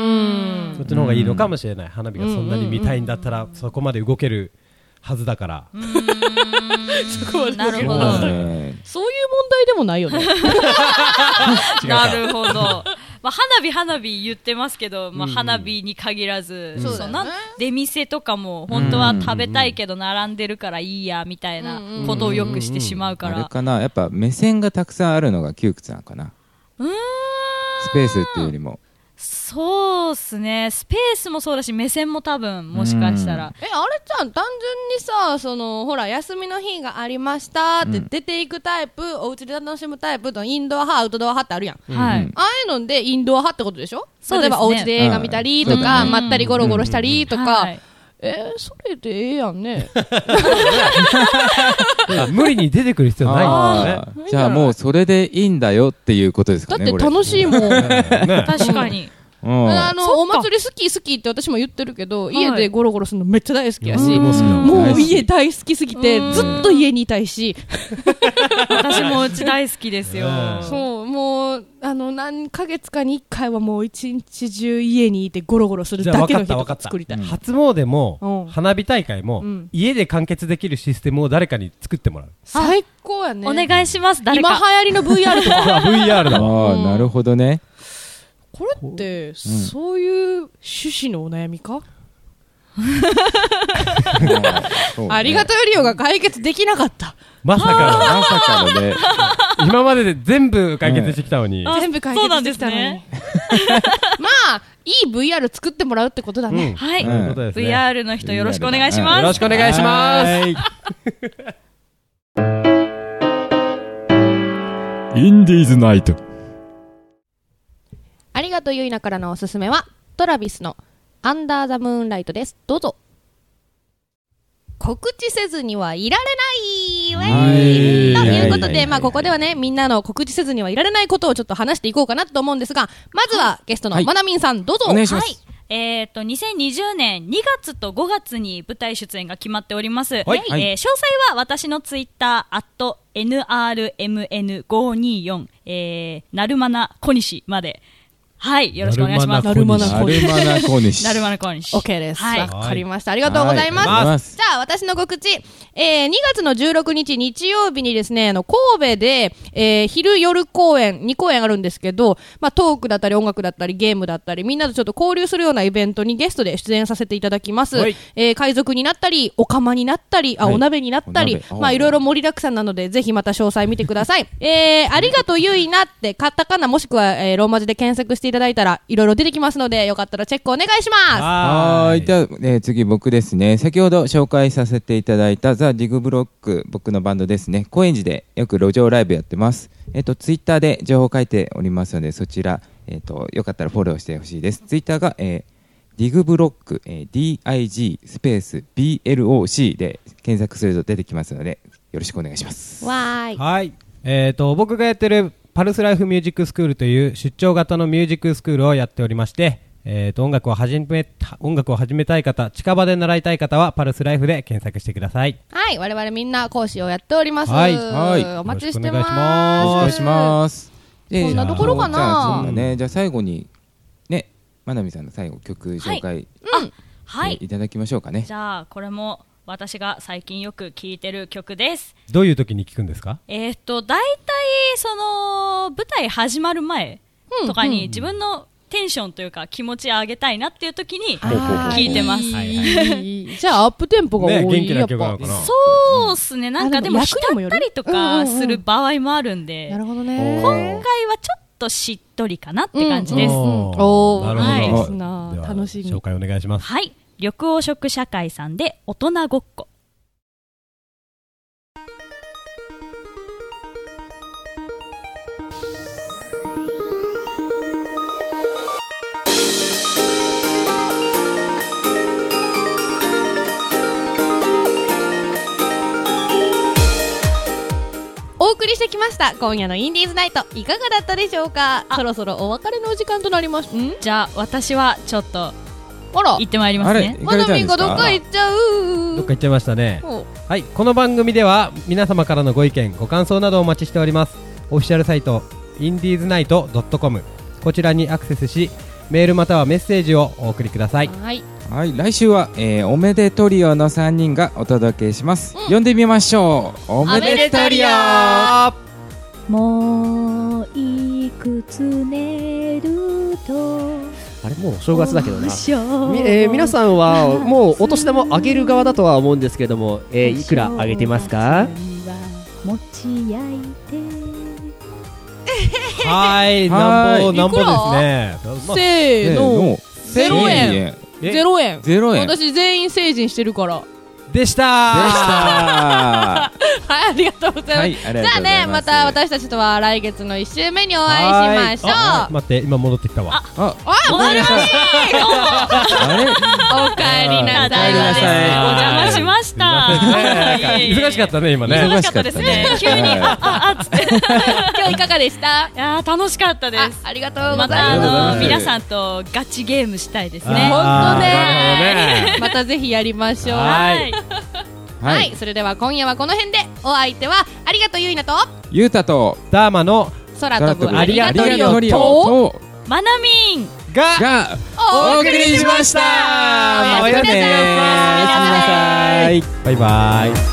そっちの方がいいのかもしれない。花火がそんなに見たいんだったらそこまで動けるはずだから。うーんそこまでなるほど。そういう問題でもないよね。 なるほど。まあ、花火花火言ってますけど、まあ、花火に限らず、うん、そんな出店とかも本当は食べたいけど並んでるからいいやみたいなことをよくしてしまうから。 あれかな、やっぱ目線がたくさんあるのが窮屈なのかな。うーんスペースっていうよりも。 そうっすね、スペースもそうだし目線も多分もしかしたら、 えあれじゃん単純にさ、そのほら休みの日がありましたって出ていくタイプ、うん、お家で楽しむタイプとインドア派アウトドア派ってあるやん、うん、ああいうのでインドア派ってことでしょ。そうですね、例えばお家で映画見たりとか、まったりゴロゴロしたりとか、うんうんはい、えー、それでええやんね。 無理に出てくる必要ないんだよね。 じゃあもうそれでいいんだよっていうことですかね。 だって楽しいもん。 ね、確かに。 うん、あのお祭り好き好きって私も言ってるけど、家でゴロゴロするのめっちゃ大好きやし、もう家大好きすぎてずっと家にいたいし、 私もうち大好きですよ。 そうもうあの何ヶ月かにいっかいはもう一日中家にいてゴロゴロするだけの日とか作りたい。 初詣も花火大会も家で完結できるシステムを誰かに作ってもらう。 最高やね。 お願いします。誰か今流行りの ブイアール とか。 ブイアール だわ。 あなるほどね。 これって、うん、そういう趣旨のお悩みか？ありがたよりよが解決できなかった。 まさかのまさかのね。今までで全部解決してきたのに、 うん、全部解決してきたのに、ね、まあいい ブイアール 作ってもらうってことだね、 うん、はい、うん、ブイアール の人よろしくお願いします。 よろしくお願いします。 インディーズナイト。 ありがとうゆいなからのおすすめはトラビスのアンダーザムーンライトです。どうぞ。告知せずにはいられないということで、まあここではねみんなの告知せずにはいられないことをちょっと話していこうかなと思うんですが、まずはゲストのまなみんさん、どうぞ。 お願いします。はい、 えーと、にせんにじゅうねんにがつとごがつに舞台出演が決まっております。はい、えー、詳細は私のツイッター、アット エヌアールエムエヌごーにーよん、えー、なるまな小西まで。はい、よろしくお願いします。 なるまな小西。 なるまな小西。 OK です。わ、はい、かりました。ありがとうございます。じゃあ、私の告知。えー、にがつのじゅうろくにち日曜日にですね、あの、神戸で、えー、昼夜公演、にこうえんあるんですけど、まあ、トークだったり音楽だったりゲームだったり、みんなとちょっと交流するようなイベントにゲストで出演させていただきます。はい、えー、海賊になったり、お釜になったり、あ、はい、お鍋になったり、まあ、いろいろ盛りだくさんなので、ぜひまた詳細見てください。えー、ありがとうゆいなって、カタカナもしくは、えー、ローマ字で検索していただいたら、いろいろ出てきますので、よかったらチェックお願いします。 はい。じゃあ、えー、次僕ですね。先ほど紹介させていただいたザ・ディグブロック、僕のバンドですね。高円寺でよく路上ライブやってます。えっと、ツイッターで情報書いておりますので、そちら、えっと、よかったらフォローしてほしいです。ツイッターが、えー、ディグブロック、えー、ディーアイジー スペース ビーエルオーシー で検索すると出てきますので、よろしくお願いします。 わーい。 はい。えっと、僕がやってるパルスライフミュージックスクールという出張型のミュージックスクールをやっておりまして、えー、と音楽を始めた音楽を始めたい方、近場で習いたい方はパルスライフで検索してください。 はい、我々みんな講師をやっております。 はい、 はい、 お待ちしてます。 お願いします。 こんなところかな。 じゃあそんなね、じゃあ最後にね、まなみさんの最後曲紹介。 はい、うんはい、 いただきましょうかね。 じゃあこれも私が最近よく聴いてる曲です。 どういう時に聴くんですか？ えー、っと大体その舞台始まる前とかに自分のテンションというか気持ち上げたいなっていう時に聴いてます。 じゃあアップテンポが多い、 ね、元気な曲なのかな。 そうっすね。なんかでも浸ったりとかする場合もあるんで、 なるほどね。 今回はちょっとしっとりかなって感じです。 おー、 なるほど。楽しみ。 紹介お願いします。 はい、緑黄色社会さんで大人ごっこ。 お送りしてきました今夜のインディーズナイト、いかがだったでしょうか。そろそろお別れのお時間となります。んじゃあ私はちょっとあら行ってまいりますね。 まなみんがどっか行っちゃう。 どっか行っちゃいましたね。はい、この番組では皆様からのご意見ご感想などお待ちしております。オフィシャルサイトインディーズナイトドットコム、こちらにアクセスしメールまたはメッセージをお送りください。 はい、 はい、来週は、えー、おめでトリオのさんにんがお届けします、うん、呼んでみましょう。おめでトリオ。 もういくつ寝ると、 あれもうお正月だけどな、み、えー、皆さんはもうお年玉あげる側だとは思うんですけども、えー、いくらあげてますか？ 餅焼いてはい、なんぼなんぼですね。 せーの、ゼロえん。ゼロえん。 ゼロえん。 私全員成人してるから。 でしたー。でしたー。 はい、ありがとうございます。はい、じゃあね、また私たちとは来月のいち週目にお会いしましょう。 待って、今戻ってきたわ。 あ、 あ、 戻りました。 あれ？ おかえりなさい。 お邪魔しました。 忙しかったね今ね。 忙しかったですね。急にあああつって。 今日いかがでした？ いや楽しかったです。 ありがとうございます。 またあの皆さんとガチゲームしたいですね。 本当ね。またぜひやりましょう。 はい。 はい、はい、それでは今夜はこの辺で。お相手はありがとうゆいなとゆうたとダーマの空飛ぶありがとうりとまなみんががお送りしました。 おやすみなさい。 バイバイ。